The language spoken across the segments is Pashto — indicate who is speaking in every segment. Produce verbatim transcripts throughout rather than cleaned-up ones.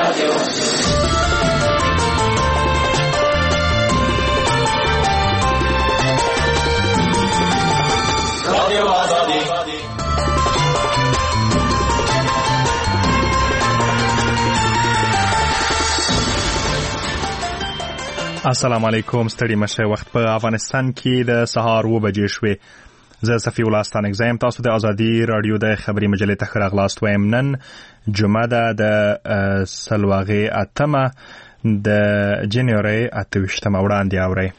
Speaker 1: السلام علیکم. ستړي مشه. وخت په افغانستان کې د سهار و بجې شوې. زه صفي الله ستانک زم. تاسو د ازادي رادیو د خبري مجلې ته ښه راغلاست وایم. نن جمعه ده د سلواغې اتمه د جنوري اته ویشتمه. وړاندې اورئ.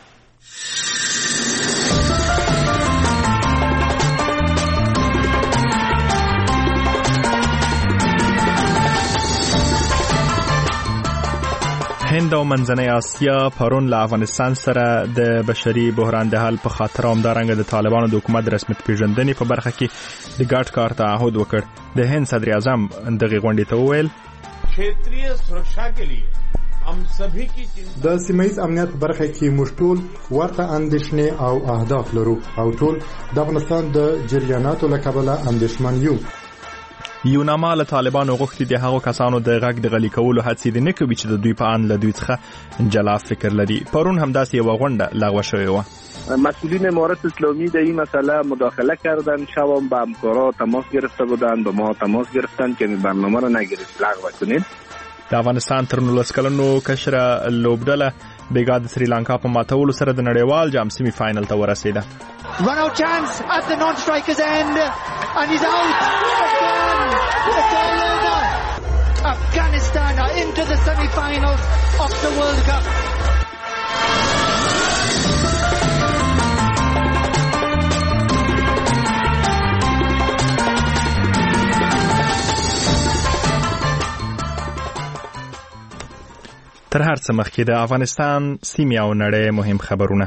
Speaker 1: هند او منځنۍ اسیا پرون له افغانستان سره د بشري بحران د حل په خاطر همدارنګه د طالبانو د حکومت رسمیت پیژندنې په برخه کې د ګډ کار تعهد وکړ. د هند صدر اعظم دغه غونډې ته وویل
Speaker 2: क्षेत्रीय सुरक्षा के लिए हम सभी की चिंता
Speaker 3: د سیمه‌یز امنیت برخه کې موږ ټول ورته اندېښنې او اهداف لرو او ټول د افغانستان د جریاناتو له کبله اندېښمن یو.
Speaker 1: یوناما له طالبانو غوښتي د هغو کسانو د غږ د غلي کولو هڅې د نه کوي چې د دوی په ان له دوی څخه جلا فکر لري. پرون همداسې یوه غونډه لغوه شوې وه.
Speaker 4: مسئولین امارات اسلامی در این مسئله مداخله کردن. شبام با همکارا تماس گرفته بودند، با ما تماس گرفتن که برنامه را نگیرید لغو کنید.
Speaker 1: د افغانستان تر نولس کلنو کشره لوبډله بیګا د سریلانکا په ماتولو سره د نړیوال جام سیمی فاینل ته ورسېده.
Speaker 5: Run out chance at the non-striker's end and he's out again. It's all over. Afghanistan are into the semi-finals of the World Cup.
Speaker 1: تر هر څه مخکې د افغانستان سیمې او نړۍ مهم خبرونه.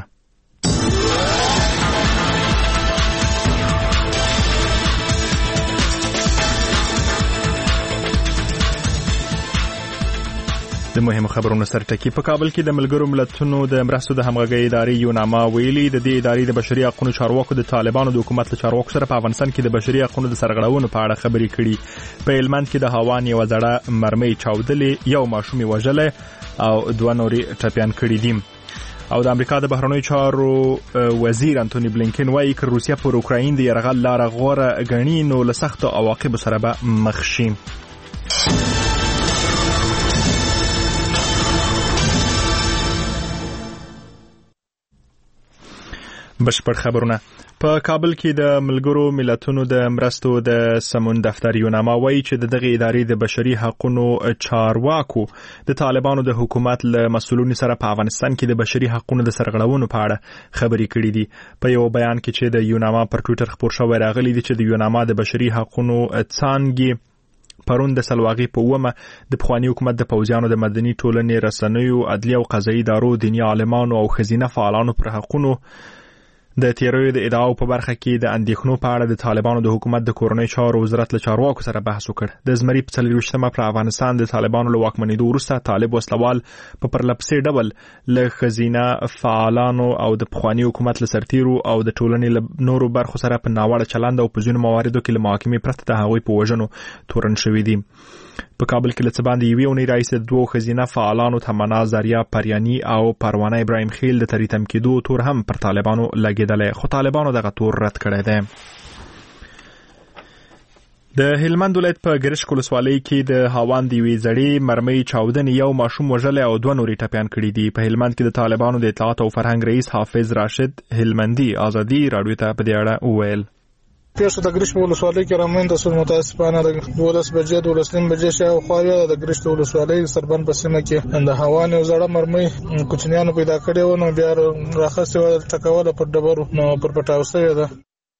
Speaker 1: د مهمو خبرونو سرټکی. په کابل کې د ملګرو ملتونو د مرستو د همغږۍ ادارې یوناما ویلي د دې ادارې د بشري حقوقو چارواکو د طالبانو د حکومت له چارواکو سره په افغانستان کې د بشري حقوقو د سرغړونو په اړه خبرې کړي. په هلمند کې د هاوان یوه زړه مرمۍ چاودلې، یو ماشوم یې وژلی او دوه نورې ټپیان کړي دي. او د امریکا د بهرنیو چارو وزیر انټونی بلینکن وایي که روسیه پر اوکراین د یرغل لاره غوره ګڼي نو له سختو عواقبو سره به مخ شي. بشپړ خبرونه. په کابل کې د ملګرو ملتونو د مرستو د سمون دفتر یوناما وایي چې د دغه ادارې د بشري حقوقو چارواکو د طالبانو د حکومت له مسؤلینو سره په افغانستان کې د بشري حقوقو د سرغړونو په اړه خبرې کړې دي. په یو بیان کې چې د یوناما پر ټویټر خپور شوی راغلی دی چې د یوناما د بشري حقوقو څانګې پرون د سلواغې په اومه د پخواني حکومت د پوځیانو د مدني ټولنې رسنیو، عدلیه او قضایي ادارو، دیني عالمانو او ښځینه فعالانو پر حقوقو د تیروي د ادعاو په برخه کې د اندېښنو په اړه د طالبانو د حکومت د کورنۍ چارو وزارت له چارواکو سره بحث وکړ. د زمري په څلرویشتمه پر افغانستان د طالبانو له واکمنېدو وروسته طالب وسلوال په پرلپسې ډول له ښځینه فعالانو او د پخواني حکومت له سرتیرو او د ټولنې له نورو برخو سره په ناوړه چلند او په ځینو مواردو کې له محاکمې پرته د هغوی په وژنو تورن شوي دي. په کابل کې له څه باندې یوې اونۍ راهیسې د دوو ښځینه فعالانو تمنا زریا پریاني او پروانه ابراهیم خیل د تریتم کېدو تور هم پر طالبانو لګېدلی، خو طالبانو دغه تور رد کړی دی. د هلمند ولایت په ګرشک ولسوالۍ کې د هاوان د یوې زړې مرمۍ چاودنې یو ماشوم وژلی او دوه نورې ټپیان کړي دي. په هلمند کې د طالبانو د اطلاعات او فرهنګ رئیس حافظ راشد هلمندي ازادي راډیو ته په دې اړه وویل.
Speaker 6: پیښه د ګرشک ولسوالۍ کې رامنځته شوه. متاسفانه د دولس بجې دولس نیم بجې شاوخوا د ګرشک ولسوالۍ سربند په سیمه کې د هاوان یو زړه مرمۍ کوچنیانو پیدا کړې وه، نو بیا راخستې وه ټکوله پر ډبرو، نو پر پټاو شوې ده.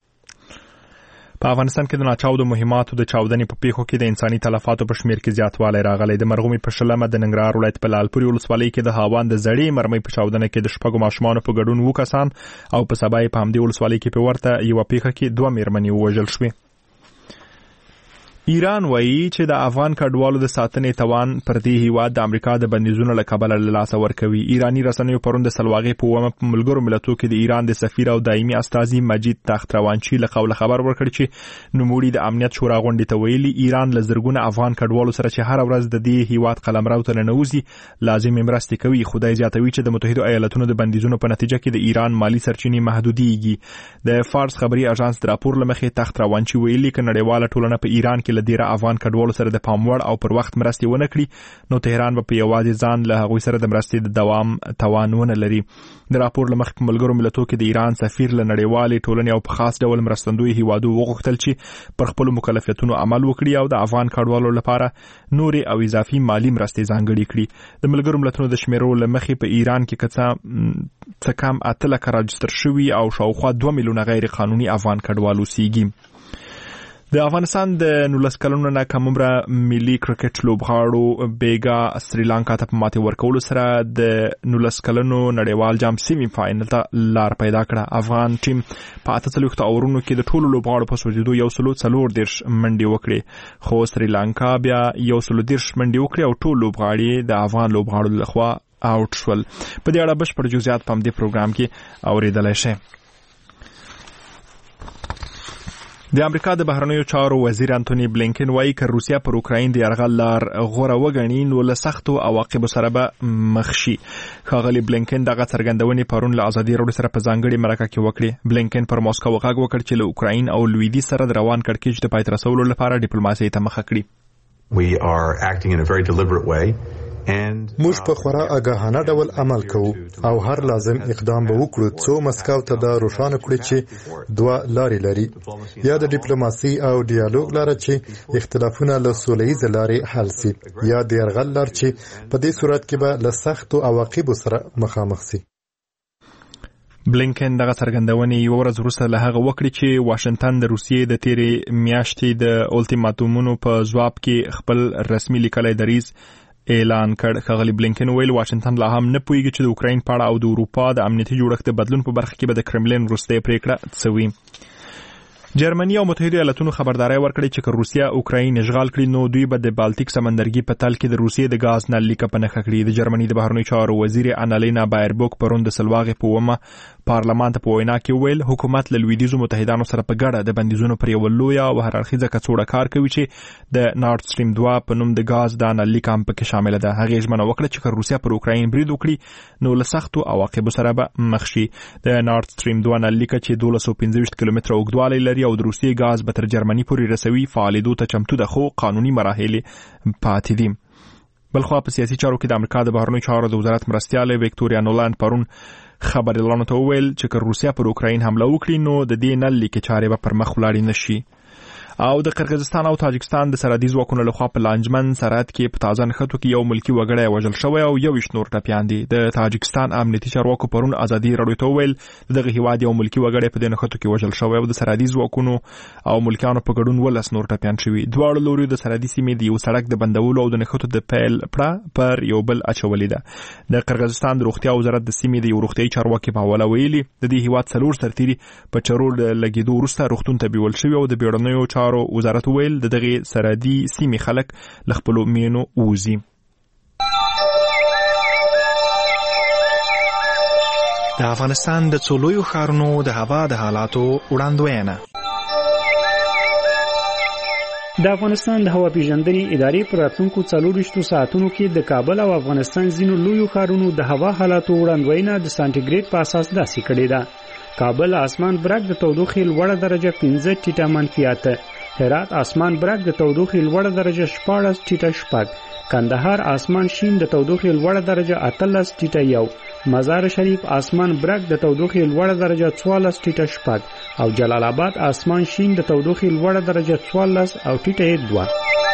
Speaker 6: په افغانستان کې د ناچاودو مهماتو د چاودنې په پیښو کې د انساني تلفاتو په شمیر کې زیاتوالی راغلی. د مرغومي په شلمه د ننګرهار ولایت په لالپورې ولسوالۍ کې د هاوان د زړې مرمۍ په چاودنه کې د شپږو ماشومانو په ګډون اووه کسان او په سبا یې په همدې ولسوالۍ کې په ورته یوه پیښه کې دوه مېرمنې ووژل شوې.
Speaker 1: ایران وایي چې د افغان کډوالو د ساتنې توان پر دې هیواد د امریکا د بندیزونو له کبله له لاسه ورکوي. ایرانی رسنیو پرون د سلواغې په اومه په ملګرو ملتونو کې د ایران د سفیر او دایمي استازي مجید تختروانچی له قوله خبر ورکړ چې نوموړي د امنیت شورا غونډې ته ویلي ایران له زرګونه افغان کډوالو سره چې هر ورځ د دې هیواد قلمرو ته ننوځي لازم مرستې کوي. خدای زیاتوي چې د متحده ایالاتونو د بندیزونو په نتیجه کې د ایران مالی سرچینې محدودېږي. د فارس خبري اژانس د راپور لمخې تختروانچی ویلي چې نړیواله ټولنه په ایران کې له ډیره افغان کډوالو سره د پاموړ او پر وخت مرستې ونه کړي نو تهران به په یوازې ځان له هغوی سره د مرستې د دوام توان ونه لري. د راپور لمخې په ملګرو ملتونو کې د ایران سفیر له نړیوالې ټولنې او په خاص ډول مرستندوی هیوادو وغوښتل چې پر خپل مکلفیتونو عمل وکړي او د افغان کډوالو لپاره نوري او اضافي مالی مرستې ځانګړې کړي. د ملګرو ملتونو د شمیرو لمخې په ایران کې کڅه څه کم اته لکه راجستر شوي او شاوخوا دوه میلیونه غیر قانوني افغان کډوالو اوسېږي. د افغانستان د نولس کلونو نه کم عمره ملي کرکټ لوبغاړو بیګا سریلانکا ته په ماتې ورکولو سره د نولس کلونو نړیوال جام سیمي فاینل ته لار پیدا کړه. افغان ټیم په اته څلوېښتو اورونو کې د ټولو لوبغاړو په سوځېدو یو سلو څلور دېرش منډې وکړې خو سریلانکا بیا یو سلو دېرش منډې وکړې او ټول لوبغاړي د افغان لوبغاړو لخوا آوټ شول. په دې اړه بشپړ جزئیات په همدې پروګرام کې اورېدلی شئ. د امریکا د بهرنیو چارو وزیر انټونی بلینکن وایي که روسیا پر اوکراین د یرغل لار غوره وګڼي نو له سختو عواقبو سره به مخ شي. ښاغلي بلینکن دغه څرګندونې پرون له ازادي راډیو سره په ځانګړې مرکه کې وکړې. بلینکن پر موسکو غږ وکړ چې له اوکراین او لویدیځ سره د روان کړکېچ د پای ته رسولو لپاره ډیپلوماسۍ ته مخه کړي.
Speaker 7: We are acting in a very deliberate way.
Speaker 3: موږ په خورا آګاهانه ډول عمل کوو او هر لازم اقدام به وکړو څو مسکو ته دا روښانه کړي چې دوه لارې لري، یا د ډیپلوماسي او ډیالوګ لاره چې اختلافونه له سولهییزې لارې حل سي، یا د یرغل لار چې په دې صورت کې به له سختو عواقبو سره مخامخ سي.
Speaker 1: بلینکن دغه څرګندونې یو ورځ وروسته له هغه وکړي چې واشنگټن د روسیې د تیرې میاشتې د اولټیماټومونو په ځواب کې خپل رسمي لیکلی دریځ اعلان کړ. ښاغلي بلینکن ویل واشنگټن لا هم نه پوهیږي چې د اوکراین په اړه او د اروپا د امنیتي جوړښت د بدلون په برخه کې به د کرملین وروستۍ پریکړه څه وي. جرمني او متحده ایالاتونو خبرداري ورکړې چې که روسیا اوکراین اشغال کړي نو دوی به د بالټیک سمندرګي په تل کې د روسیې د غاز نل لیک په نښه کړي. د جرمني د بهرنیو چارو وزیر انالینا بایربوک پرون د سلواغې په اومه پارلمان ته په وینا کې ویل حکومت له لویدیځو متحدانو سره په ګډه د بندیزونو پر یو لوی او هر اړخیزه کڅوړه کار کوي چې د نارد سټریم دوه په نوم د غاز د نل لیک هم پکې شامل ده. هغه ژمنه وکړه چې که روسیا پر اوکراین برید وکړي نو له سختو عواقبو سره به مخ شي. د نارد سټریم دوه نل لیک چې دولس سوه پنځه ویشت کیلومتره اوږدوالی لري او د روسیې غاز به تر جرمني پورې رسوي فعالېدو ته چمتو ده خو قانوني مراحل پاتې دي. بلخوا په سیاسي چارو کې د امریکا د بهرنیو چارو د وزارت مرستیاله ویکټوریا نولند پرون خبريالانو ته وویل چې که روسیا پر اوکراین حمله وکړي نو د دې نل لیکې چارې به پر مخ ولاړې نشي. او د قرغیزستان او تاجکستان د سرحدي ځواکونو لخوا په لانجمن سرحد کې په تازه نښتو کې یو ملکی وګړی وژل شوی او یو ویشت نور ټپیان دي. د تاجکستان امنیتي چارواکو پرون ازادي راډیو ته وویل دغه هیواد یو ملکی وګړی په دې نښتو کې وژل شوی او د سرحدي ځواکونو او ملکیانو په ګډون ولس نور ټپیان شوي. دواړو لوريو د سرحدي سیمې د یو سړک د بندولو او د نښتو د پیل پړه پر یو بل اچولې ده. د قرغیزستان د روغتیا وزارت د سیمې د یو روغتیايي چارواکي په حواله ویلي د دې هیواد څلور سرتیري په چرور لګیدو وروسته روغتون ته بیول شوي او د بیړنیو چارو وزارت ویل د دغه سرحدي سیمې خلک له خپلو مینو ووځي.
Speaker 8: د افغانستان د څو لویو ښارونو د هوا د حالاتو وړاندوینه.
Speaker 9: د افغانستان د هوا پیژندنې ادارې پر راتلونکو څلورویشتو ساعتونو کې د کابل او افغانستان ځینو لویو ښارونو د هوا حالاتو وړاندوینه د سانټیګریډ په اساس داسې کړې ده. کابل اسمان برګ د تودوخې لوړه درجه پنځه ټیټه منفي اته، هرات اسمان برګ د تودوخې لوړه درجه شپاړس ټیټه شپږ، کندهار اسمان شین د تودوخې لوړه درجه اتلس ټیټه یو، مزار شریف اسمان برګ د تودوخې لوړه درجه څوارلس ټیټه شپږ او جلال آباد اسمان شین د تودوخې لوړه درجه څوارلس او ټیټه دوه.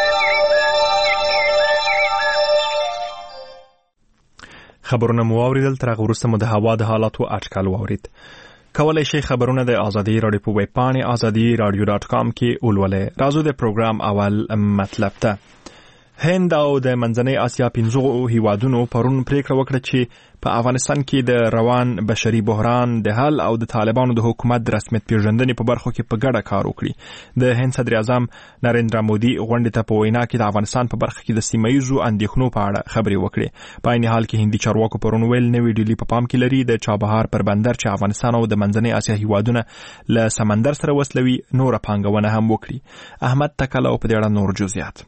Speaker 1: خبرونه مو اوریدل. تر هغه وروسته مو د هوا د حالاتو اټکل واورید. کولای شئ خبرونه د ازادي راډیو په ویب پاڼې ازادي راډیو ډاټ کام کې ولولئ. راځو د پروګرام اول مطلب ته. هند او د منځنۍ اسیا پنځو هیوادونو پرون پریکړه وکړه چې په افغانستان کې د روان بشري بحران د حل او د طالبانو د حکومت د رسمیت پیژندنې په برخو کې په ګډه کار وکړي. د هند صدر اعظم نریندرا مودي غونډې ته په وینا کې د افغانستان په برخه کې د سیمایي اندېښنو په اړه خبرې وکړې. په عین حال کې هندي چارواکو پرون ویل نوې ډیلی په پام کې لري د چابهار پر بندر چې افغانستان او د منځنۍ اسیا هیوادونه له سمندر سره وصلوي نور پانګونه هم وکړي. احمد تکله په دې اړه نور جزئیات.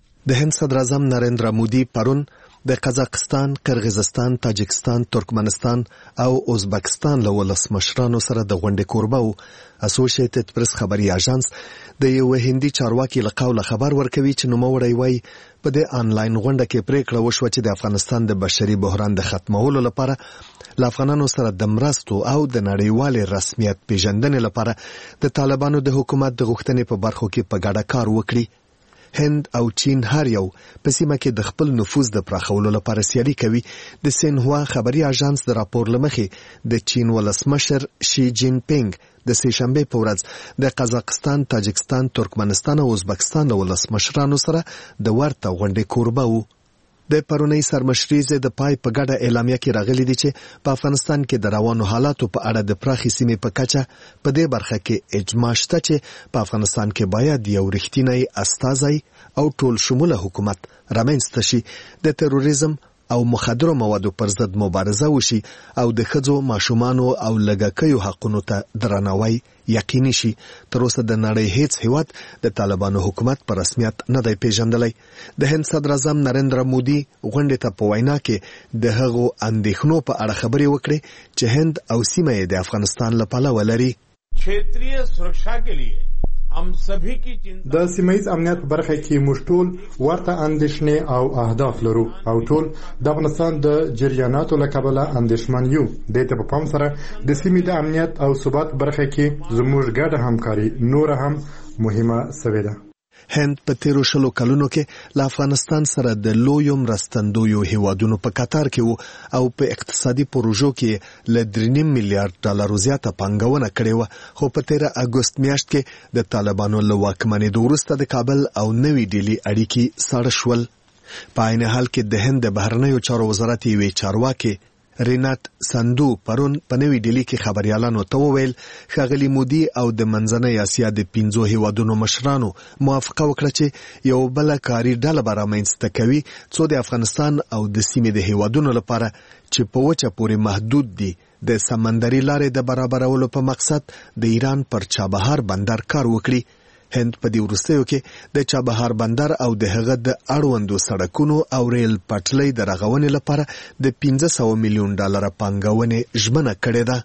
Speaker 10: د هند صدر اعظم نریندرا مودي پرون د قزاقستان، قرغیزستان، تاجکستان، ترکمنستان او ازبکستان له ولسمشرانو سره د غونډې کوربه او اسوسییټډ پریس خبري اژانس د یو هندي چارواکي له قوله خبر ورکوي چې نوموړی وایي په دې انلاین غونډه کې پریکړه وشوه چې د افغانستان د بشري بحران د ختمولو لپاره له افغانانو سره د مرستو او د نړیوال رسمیت پیژندنې لپاره د طالبانو د حکومت د غوښتنې په برخو کې په ګډه کار وکړي. هند او چین هر یو په سیمه کې د خپل نفوذ د پراخولو لپاره سیالي کوي. د سینهوا خبري اژانس د راپور لمخې د چین ولسمشر شي جین پینګ د سه شنبه په ورځ د قزاقستان، تاجکستان، ترکمنستان او ازبکستان ولسمشرانو سره د ورته غونډې کوربه وو. د پرونی سرمشریزه د پای په ګډه اعلامیه کې راغلي دي چې په افغانستان کې د روانو حالاتو په اړه د پراخي سیمې په کچه په دې برخه کې اجماع شته چې په افغانستان کې باید یو رښتینی استازی او ټول شموله حکومت رامنځته شي، د تروریزم او مخدرو موادو پر ضد مبارزه وشي او د ښځو، ماشومانو او لږکیو حقونو ته درناوی یقیني شي. تر اوسه د نړۍ هیڅ هیواد د طالبانو حکومت په رسمیت نه دی پیژندلی. د هند صدر اعظم نریندرا مودي غونډې ته په وینا کې د هغو اندېښنو په اړه خبرې وکړې چې هند او سیمه یې د افغانستان له پلوه لري.
Speaker 2: क्षेत्रीय सुरक्षा के लिए हम सभी की चिंता
Speaker 3: د سیمایي امنیت برخه کې موږ ټول ورته اندېښنې او اهداف لرو او ټول د افغانستان د جریاناتو له کبله اندېښمن یو. د دې په پام سره د سیمې د امنیت او ثبات برخه کې زموږ ګډه همکاري نور هم مهمه سوې ده.
Speaker 10: هند په تیرو شلو کلونو کې له افغانستان سره د لویو مرستندویو هیوادونو په قطار کې وو او په اقتصادي پروژو کې له درې نیم میلیارډ ډالرو زیاته پانګونه کړې وه. خو په تیره اګوست میاشت کې د طالبانو له واکمنېدو وروسته د کابل او نوې ډیلي اړیکې ساړه شول. په عین حال کې د هند د بهرنیو چارو وزارت یوې چارواکي رینات سندو پرون په نوې ډیلي کې خبريالانو ته وویل ښاغلي مودي او د منځنۍ اسیا د پنځو هیوادونو مشرانو موافقه وکړه چې یو بل کاري ډله به رامنځته کوي څو د افغانستان او د سیمې د هیوادونو لپاره چې په وچه پورې محدود دي د سمندري لارې د برابرولو په مقصد د ایران پر چابهار بندر کار وکړي. هند په دې وروستیو کې د چابهار بندر او د هغه د اړوندو سړکونو او ریل پټلۍ د رغونې لپاره د پنځه سوه میلیون ډالر پانګونې ژمنه کړې ده.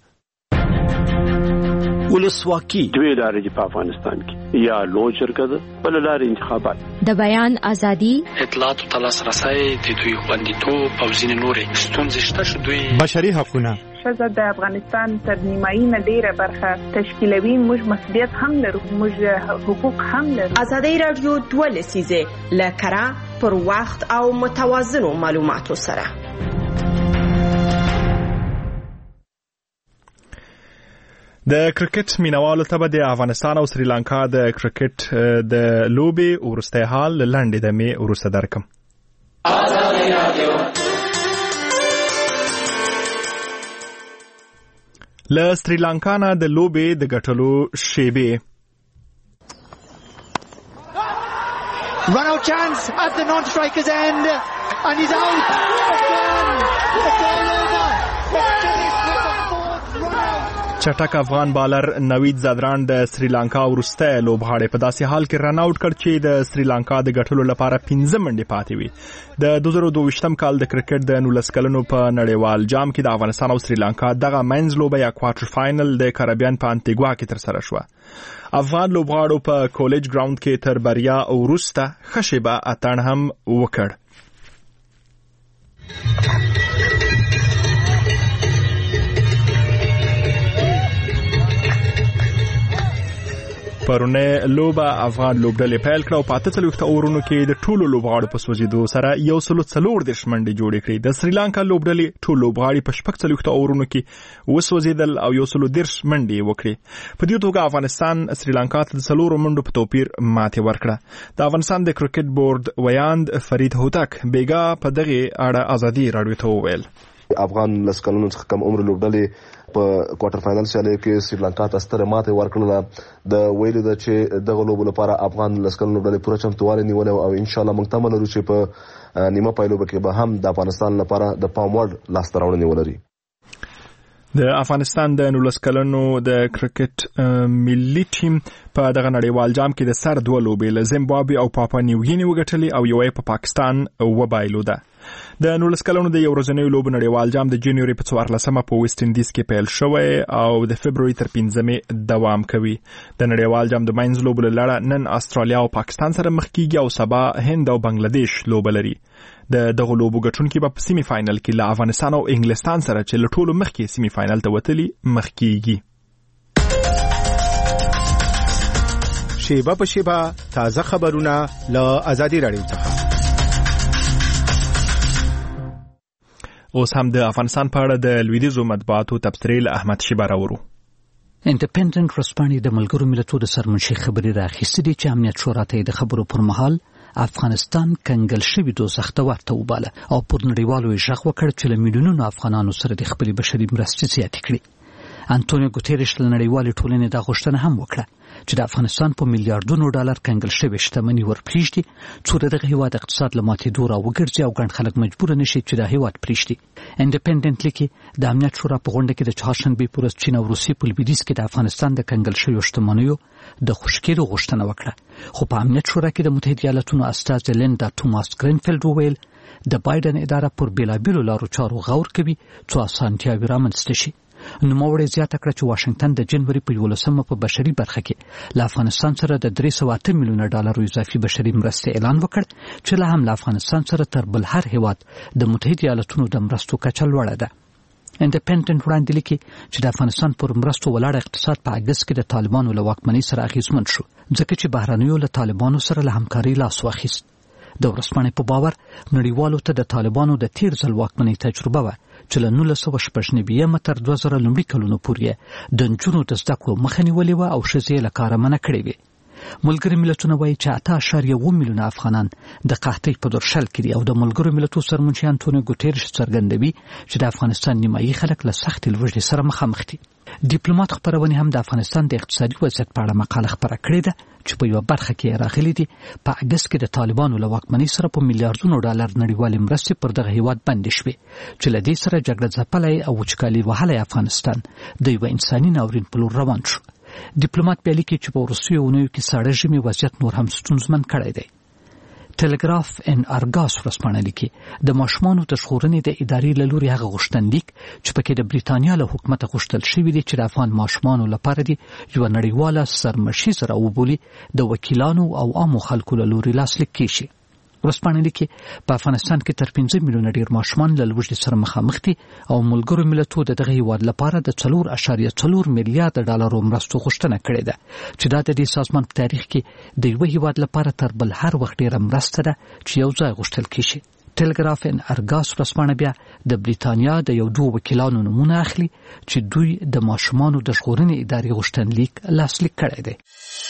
Speaker 11: ولسواکي دوی لارې په افغانستان کې یا لو جرګه ده بل لارې انتخابات
Speaker 12: د بیان ازادي،
Speaker 13: اطلاعات او لاسرسي د دوی خوندیتوب او ځینې نورې ستونزې شته چې دوی
Speaker 14: بشري حقونه
Speaker 15: ښځه د افغانستان تر نیمایي نه ډیره برخه تشکیلوي. موږ مسؤلیت هم لرو، موږ حقوق هم لرو.
Speaker 16: ازادي رادیو دوه لسیزه له کره پر وخت او متوازنو معلوماتو سره.
Speaker 1: د کرکټ مینوالو ته به د افغانستان او سریلانکا د کرکټ د لوبې وروستی حال لنډې دمې وروسته درکم. ازادي رادیو له سریلانکا نه د لوبې د ګټلو شیبې.
Speaker 5: Run out chance at the non-striker's end and he's out again. It's all over.
Speaker 1: چټک افغان بالر نوید زادران د سریلانکا وروستی لوبغاړی په داسې حال کې رن آوټ کړ چې د سریلانکا د ګټلو لپاره پنځه منډې پاتې وي. د دوه زره دوه ویشتم کال د کرکټ د نولس کلنو په نړیوال جام کې د افغانستان او سریلانکا دغه منځ لوبه یا کوارټر فاینل د کریبیان په انټیګوا کې ترسره شوه. افغان لوبغاړو په کالج ګراوند کې تر بریا وروسته ښه شیبه اتڼ هم وکړ. پرونه لوبه افغان لوبډلې پیل کړه او په اته څلوېښت اورونو کې د ټولو لوبغاړو په سوځېدو سره یو سلو څلور دېرش منډې جوړې کړې. د سریلانکا لوبډلې ټول لوبغاړي په شپږ څلوېښت اورونو کې وسوځېدل او یو سلو دېرش منډې وکړې. په دې توګه افغانستان سریلانکا ته د څلورو منډو په توپیر ماتې ورکړه. د افغانستان د کرکټ بورډ ویاند فرید هوتک بیګا په دغه اړه ازادي راډیو ته وویل.
Speaker 12: افغان لسکلونو څخه کم عمر لوبډلې په کوارټر فائنل سیالۍ کې سریلانکا ته ستره ماتې ورکړله. د ویلو ده چې دغه لوبو لپاره افغان لسکلونو لوبډلې پوره چمتووالی نیولی او ان شاء الله موږ تمه لرو چې په نیمه پایلوبه کې به هم د افغانستان لپاره د پام وړ لاسته راوړنې ولري.
Speaker 1: د افغانستان د نولس کلنو د کرکټ ملي ټیم په دغه نړیوال جام کې د سر دوه لوبې له زیمبابوې او پاپا نیوګیني وګټلې او یوه په پاکستان وبایلوده. د نولس کلنو د یو ورځنیو لوبو نړیوال جام د جنوري په څوارلسمه په ویسټ انډیز کې پیل شوی او د فبروري تر پنځمې دوام کوي. د نړیوال جام د ماینز لوبو له لړه نن استرالیا او پاکستان سره مخ کیږي او سبا هند او بنگلاديش لوبه لري. د دغه لوبو ګټونکي به په سیمي فاینل کې له افغانستان او انګلستان سره چې له ټولو مخکې سیمي فاینل ته وتلي مخ کیږي.
Speaker 14: شیبه په شیبه تازه خبرونه له ازادي راډیو څخه.
Speaker 1: اوس هم د افغانستان په اړه د لویدیځو مطبوعاتو تبصرې له احمد شیبه راوړو.
Speaker 17: انډیپندنت ورځپاڼې د ملګرو ملتونو د سرمنشي خبرې راخیستې دي چې امنیت شورا ته د خبرو پر مهال افغانستان کنګل شوی دوزخ ته ورته وباله او پر نړیوالو یې غږ وکړ چې له میلیونونو افغانانو سره د خپلې بشري مرستې زیاتې کړي. انټونیو ګوتریش له نړیوالې ټولنې دا غوښتنه هم وکړه چې د افغانستان په میلیارډونو ډالر کنګل شوی شتمني ورپریږدي څو د دغه هیواد اقتصاد له ماتېدو راوګرځي او ګڼ خلک مجبور نشي چې دا هیواد پریږدي. انډیپندنت لیکي د امنیت شورا په غونډه کې د چهارشنبې په ورځ چین او روسیې په لویدیځ کې د افغانستان د کنګل شویو شتمنیو د خوشکېدو غوښتنه وکړه. خو په امنیت شورا کې د متحده ایالاتونو استازي لیندا توماس ګرینفیلډ وویل د بایدن اداره پر بیلابیلو لارو چارو غور کوي څو اسانتیاوې رامنځته شي. نوموړی زیاته کړه چې واشنگټن د جنوري په یولسمه په بشري برخه کې له افغانستان سره د درې سوه اته میلیونه ډالرو اضافي بشري مرستې اعلان وکړ چې لا هم له افغانستان سره تر بل هر هیواد د متحده ایالاتونو د مرستو کچه لوړه ده. انډیپندنت وړاندې لیکي چې د افغانستان پر مرستو ولاړ اقتصاد په اګست کې د طالبانو له واکمنۍ سره اغیزمن شو ځکه چې بهرنیو له طالبانو سره له همکارۍ لاس واخیست. د ورځپاڼې په باور نړیوالو ته د طالبانو د تیر ځل واکمنۍ تجربه وه چې له نولس سوه شپږ نوي تر دوه زره لومړي کلونو پورې د نجونو د زده کړو مخه نیولې وه او ښځې له کاره منع کړې وې. ملګري ملتونه وایي چې اته اعشاریه اووه میلیونه افغانان د قحطۍ په درشل کې دي او د ملګرو ملتونو سرمنشي انټونیو ګوتریش څرګندوي چې د افغانستان نیمایي خلک له سختې لوږې سره مخامخ دي. ډیپلوماټ خبرونه هم د افغانستان د اقتصادي وضعیت په اړه مقاله خپره کړې ده چې په یوه برخه کې راغلي دي په اګست کې د طالبانو له واکمنۍ سره په میلیارډونو ډالر نړیوالې مرستې پر دغه هیواد بندې شوې چې له دې سره جګړه ځپلی او وچکالي وهلی افغانستان د یوه انساني ناورین په لور روان شو. ډیپلوماټ بیا لیکي چې په وروستیو اونیو کې ساړه ژمي وضعیت نور هم ستونزمن کړی دی. ټلګراف ان ارګاس ورځپاڼه لیکي د ماشومانو د ژغورنې د ادارې له لوري هغه غوښتنلیک چې پکې د بریتانیا له حکومته غوښتل شوي دي چې د افغان ماشومانو لپاره دي یوه نړیواله سرمشیزه راوبولي د وکیلانو او عامو خلکو له لوري لاسلیک کیشي. ورځپاڼه لیکي په افغانستان کې تر پنځه میلیونه ډیر ماشومان له لوږې سره مخامخ دي او ملګرو ملتونو د دغه هیواد لپاره د څلور اعشاریه څلور میلیارډ ډالرو مرستو غوښتنه کړې ده چې دا د دې سازمان په تاریخ کې د یوه هیواد لپاره تر بل هر وخت ډیره مرسته ده چې یو ځای غوښتل کیشي. ټلګراف ان ارګاس ورځپاڼه بیا د بریتانیا د یو دوه وکیلانو نومونه اخلي چې دوی د ماشومانو د ژغورنې ادارې غوښتنلیک لاسلیک کړی دی.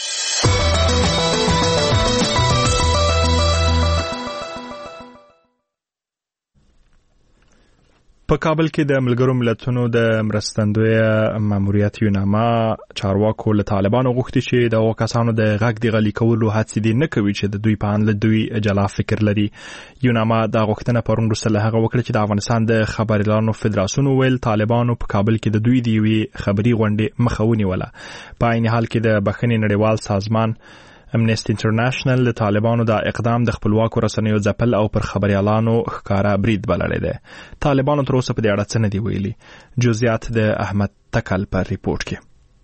Speaker 1: په کابل کې د ملګرو ملتونو د مرستندویه ماموریت یوناما چارواکو له طالبانو غوښتي چې د کسانو د غږ د غلي کولو هڅې دې نه کوي چې د دوی په اړه دوی جلا فکر لري. یوناما دا غوښتنه پرون وروسته له هغه وکړه چې د افغانستان د خبریالانو فدراسیون ویل طالبانو په کابل کې د دوی د یوې خبري غونډې مخه ونیوله. په عین حال کې د بخښنې نړیوال سازمان امنیسټي انټرنیشنل د طالبانو د اقدام د خپلواکو رسنیو ځپل او پر خبريالانو ښکارا برید بللی دی. طالبانو تر اوسه په دې اړه څه نه دی ویلي. جزئیات د احمد تکل پر ریپورت کې.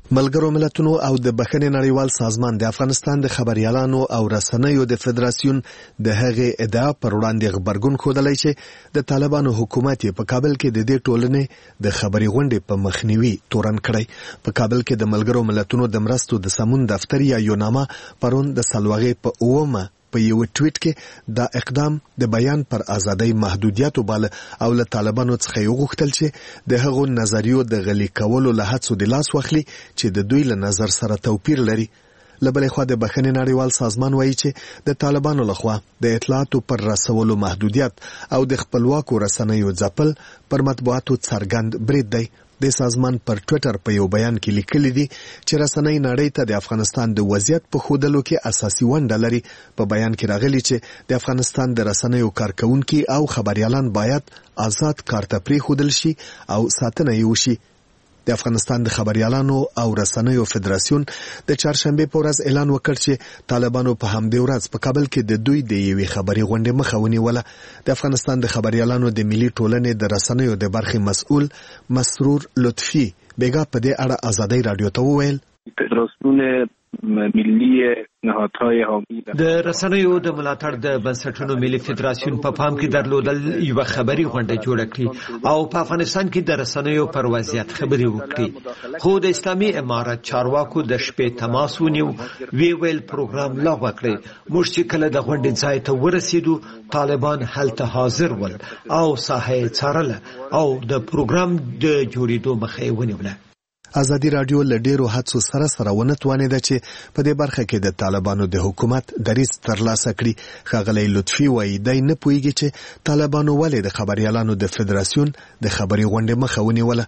Speaker 10: ملګرو ملتونو او د بخښنې نړیوال سازمان د افغانستان د خبريالانو او رسنیو د فدراسیون د هغې ادعا پر وړاندې غبرګون ښودلی چې د طالبانو حکومت په کابل کې د دې ټولنې د خبري غونډې په مخنیوي تورن کړی. په کابل کې د ملګرو ملتونو د مرستو د سمون دفتر یا یوناما پرون د سلوغې په اومه په یو ټویټ کې دا اقدام د بیان پر ازادۍ محدودیت وباله او له طالبانو څخه یې وغوښتل چې د هغو نظریو د غلي کولو له هڅو د لاس واخلي چې د دوی له نظر سره توپیر لري. له بلې خوا د بخښنې نړیوال سازمان وایي چې د طالبانو لخوا د اطلاعاتو پر رسولو محدودیت او د خپلواکو رسنیو ځپل پر مطبوعاتو څرګند برید دی. د سازمان پر ټویټر په یو بیان کې لیکلي دي چې رسنۍ نړۍ ته د افغانستان د وضعیت په ښودلو کې اساسي ونډه لري. په بیان کې راغلي چې د افغانستان د رسنیو کارکونکي او خبريالان باید آزاد کار ته پرېښودل شي او ساتنه یې وشي. د افغانستان د خبريالانو او رسنیو فدراسیون د چهارشنبه په ورځ اعلان وکړ چې طالبانو په همدې ورځ په کابل کې د دوی د یوې خبري غونډې مخه ونیوله. د افغانستان د خبريالانو د ملي ټولنې د رسنیو د برخې مسؤل مسرور لطفي بیګا په دې اړه ازادي رادیو ته وویل
Speaker 4: فدراسیون ملی نهادهای حامی
Speaker 18: د رسنیو د ملاتړ د بنسټونو ملي فدراسیون په پام کې درلودل یو خبري غونډه جوړه کړې او په افغانستان کې د رسنیو پر وضعیت خبري وکړي. خو د اسلامي امارت چارواکو د شپې تماس ونیو وی ویل پروګرام لغوه کړی. موږ چې کله د غونډې ځای ته ورسېدو طالبان هلته حاضر ول او ساحه څارله او د پروګرام د جوړېدو مخه یې ونیوله.
Speaker 10: ازادي رادیو له ډیرو هڅو سره سره ونه توانېده چې په دې برخه کې د طالبانو د حکومت دریځ ترلاسه کړي. ښاغلی لطفي وایي دی نه پوهیږي چې طالبانو ولې د خبريالانو د فدراسیون د خبري غونډې مخه ونیوله.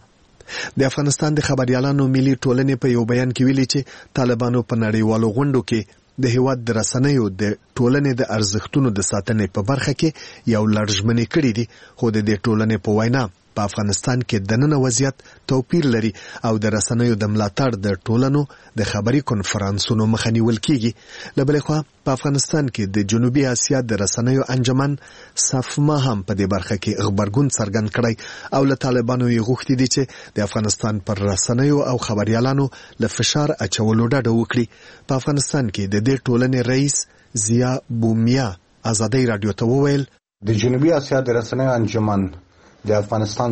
Speaker 10: د افغانستان د خبريالانو ملي ټولنې په یو بیان کې ویلي چې طالبانو په نړیوالو غونډو کې د هیواد د رسنیو د ټولنې د ارزښتونو د ساتنې په برخه کې یو لړژمنې کړې دي. خو د دې ټولنې په وینا په افغانستان کې د نن وضعیت توپیر لري او د رسنیو د ملاتړ د ټولنو د خبري کنفرانسونو مخه نیول کیږي. له بلې خوا په افغانستان کې د جنوبي اسیا د رسنیو انجمن صفما هم په دې برخه کې خبرګون څرګند کړی او له طالبانو یې غوښتي دي چې د افغانستان پر رسنیو او خبريالانو له فشار اچولو ډډه وکړي. په افغانستان کې د دې ټولنې رئیس زیا بومیا ازادي رادیو ته وویل
Speaker 19: د جنوبي اسیا د رسنیو انجمن د افغانستان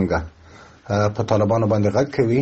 Speaker 19: څنګه په طالبانو باندې غږ کوي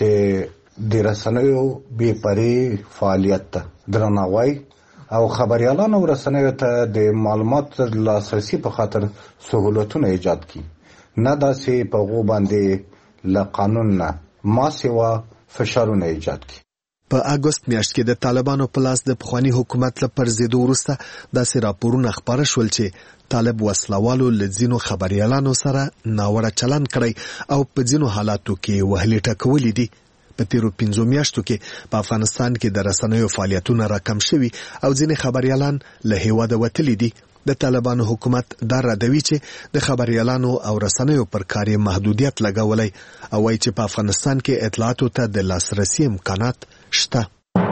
Speaker 19: چې د رسنیو بې پرې فعالیت ته درناوی او خبريالانو او رسنیو ته د معلومات لاسرسي په خاطر سہولتونه ایجاد کړي. نه داسې په غو باندې له قانون نه ما سوا فشارونه ایجاد کړي.
Speaker 10: په اگست میاشت کې د طالبانو په لاس د پخوانی حکومت له پرځېدو وروسته داسې راپورونه خپاره شول چې طالب وسلوالو له ځینو خبريالانو سره ناوړه چلند کړی او په ځینو حالاتو کې وهلې ټکولې دي. په تیرو پنځو میاشتو کې په افغانستان کې د رسنیو فعالیتونه راکم شوي او ځینې خبريالان له هیواده وتلي دي. د طالبانو حکومت دا ردوي چې د خبريالانو او رسنیو پر کار محدودیت لګولای او وايي چې په افغانستان کې اطلاعاتو ته د لاسرسي امکانات شته.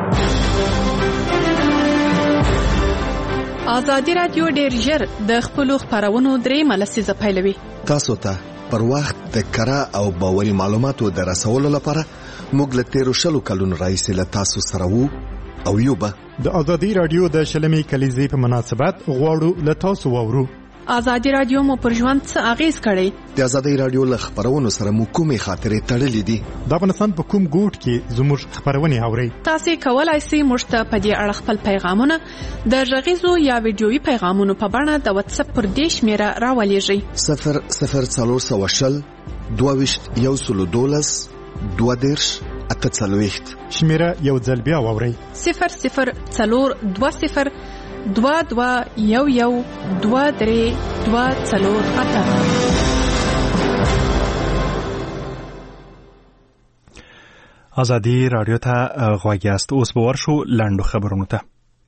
Speaker 20: ازادي رادیو ډېر ژر د خپلو خبرونو درې ملسیزه پیلوي.
Speaker 10: تاسو ته پر وخت د کره او باوري معلوماتو د رسولو لپاره موږ له تیرو شلو کلونو راهیسې له تاسو سره وو او یو به
Speaker 1: د ازادي رادیو د شلمې کلیزې په مناسبت غواړو له تاسو واورو.
Speaker 20: ازادي رادیو مو پر ژوند څه اغیز کړی؟
Speaker 10: د ازادي رادیو له خبرونو سره مو کومې خاطرې تړلې دي؟
Speaker 1: د افغانستان په کوم ګوټ کې زموږ خبرونه اورئ؟
Speaker 20: تاسو کولای شئ موږ ته په دې اړه خپل پیغامونه د غږیزو یا ویډیويي پیغامونو په بڼه د واتس اپ پر دې شمیره راولېږئ.
Speaker 10: صفر صفر څلور سوه شل دوه ویشت یو سلو دولس دوه دېرش اته څلوېښت.
Speaker 1: شمیره یو ځل بیا واورئ.
Speaker 20: صفر صفر څلور دوه صفر دوه دوه یو یو دوه درې دوه څلور اته.
Speaker 1: ازادي رادیو ته غوږ یاست. اوس به ورشو لاندو خبرونو ته.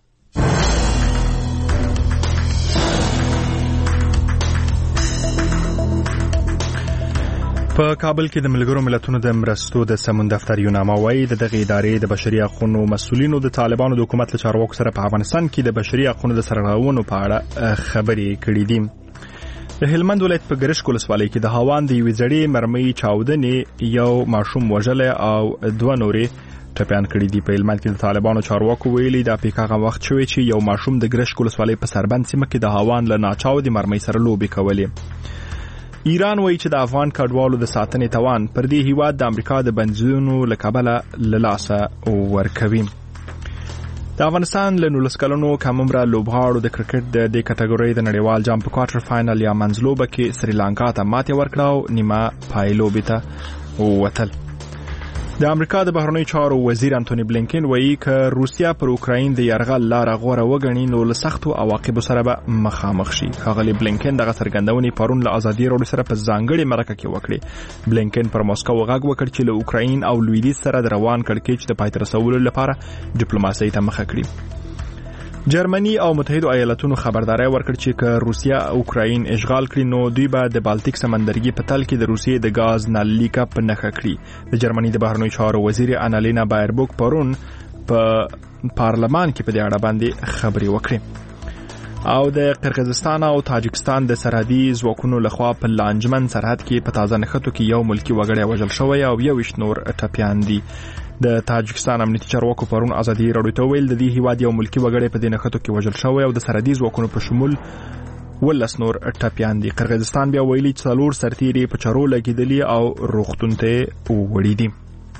Speaker 1: په کابل کې د ملګرو ملتونو د مرستو د سمون دفتر یوناما وایي د دغه ادارې د بشري حقوقو مسؤلینو د طالبانو د حکومت له چارواکو سره په افغانستان کې د بشري حقوقو د سرغړونو په اړه خبرې کړې دي. د هلمند ولایت په ګرشک ولسوالۍ کې د هاوان د یوې زړې مرمۍ چاودنې یو ماشوم وژلی او دوه نورې ټپیان کړي دي. په هلمند کې د طالبانو چارواکو ویلي دا پیښه هغه وخت شوې چې یو ماشوم د ګرشک ولسوالۍ په سربند سیمه کې د هاوان له ناچاودې مرمۍ سره لوبې کولې. ایران وایي چې د افغان کډوالو د ساتنې توان پر دې هیواد د امریکا د بنځونو له کبله له لاسه ورکوي. د افغانستان له نولس کلنو کم عمره لوبغاړو د کرکټ د دې کټګورۍ د نړیوال جام په کوارټر فاینل یا منځلوبه کې سریلانکا ته ماتې ورکړه او نیمه پای لوبې ته ووتل. د امریکا د بهرنیو چارو وزیر انټونی بلینکن وایي که روسیا پر اوکراین د یرغل لاره غوره وګڼي نو له سختو عواقبو سره به مخامخ شي. ښاغلي بلینکن دغه څرګندونې پرون له ازادي راډیو سره په ځانګړې مرکه کې وکړې. بلینکن پر موسکو غږ وکړ چې له اوکراین او لویدیځ سره د روان کړکېچ د پای ته رسولو لپاره ډیپلوماسۍ ته مخه کړي. جرمني او متحده ایالاتونو خبرداري ورکړ چې که روسیا اوکراین اشغال کړي نو دوی به د بالټیک سمندرګي په تل کې د روسیې د غاز نالیکا په نښه کړي. د جرمني د بهرنیو چارو وزیر انالینا بایربوک پرون په پارلمان کې په دې اړه باندې خبري وکړي. او د قرغیزستان او تاجکستان د سرحدي ځواکونو لخوا په لانجمن سرحد کې په تازه نښتو کې یو ملکی وګړی وژل شوی او یو ویشت نور ټپیان دي. د تاجکستان امنیتي چارواکو پرون ازادي راډیو ته ویل د دې هیواد یو ملکی وګړی په دې نښتو کې وژل شوی او د سرحدي ځواکونو په شمول ولس نور ټپیان دي. قرغیزستان بیا ویلي چې څلور سرتیري په چارو لګیدلي او روغتون ته وړي دي.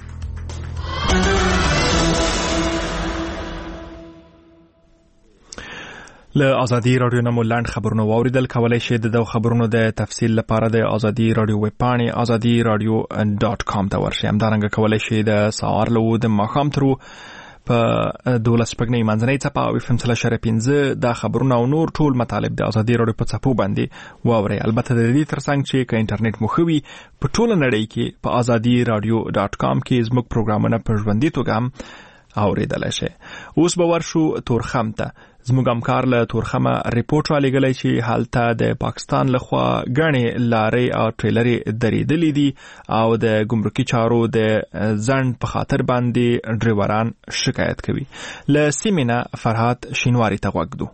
Speaker 1: له ازادي راډیو نه مو لاند خبرونه واوریدل. کولای شئ د دغه خبرونو د تفصیل لپاره د ازادي راډیو ویب پاڼې ازادي راډیو ډاټ کام ته ورشئ. همدارنګه کولای شئ د سهار له د ماښام تر په دولس شپږنۍ منځنۍ څپه او اف ام سل اشاریه پنځه دا خبرونه او نور ټول مطالب د ازادي راډیو په څپو باندې واورئ. البته د دې ترڅنګ چې که انټرنیټ مو ښه وي په ټوله نړۍ کې په ازادي راډیو ډاټ کام کې زموږ پروګرامونه په ژوندي توګه هم اوریدلی شئ. اوس به ورشو تورخم ته. زموږ همکار له تورخمه ریپورټ رالیږلی چې هلته د پاکستان لخوا ګڼې لارې او ټریلرې درېدلې دي او د ګمرکي چارو د ځنډ په خاطر باندې ډریوران شکایت کوي. له سیمې نه فرهاد شینواري ته غوږ دو.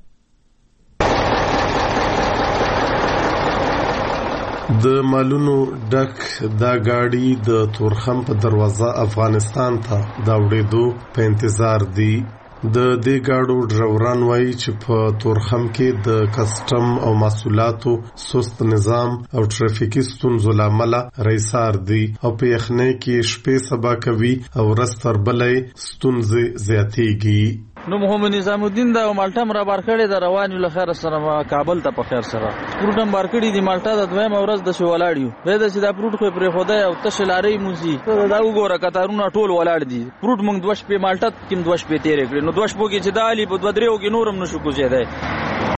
Speaker 21: د مالونو ډک دا گاډي د تورخم په دروازه افغانستان ته دا وړېدو په انتظار دي. د دې گاډو ډرایوران وایي چې په تورخم کې د کسټم او محصولاتو سست نظام او ټرافیکي ستونزو له امله رئیسار دي او په یخنۍ کې شپې سبا کوي او ورځ تر بلې ستونزې زیاتېږي.
Speaker 22: نو محمد نظام الدین دا مالټا مرا بار کړی د روانو لخر سره کابل ته په خیر سره پروټم بار کړی دی. مالټا د دویم ورځ د شو ولاړیو به د سیدا پروټ خو پرې خدای او تشلاري موزي دا وګوره کتارونه ټول ولاړ دي. پروټ مونږ دوش په مالټا کې دوش په تیرې کړی نو دوش په کې چې دالي په دوه دریو کې نورم نشو کوزیدای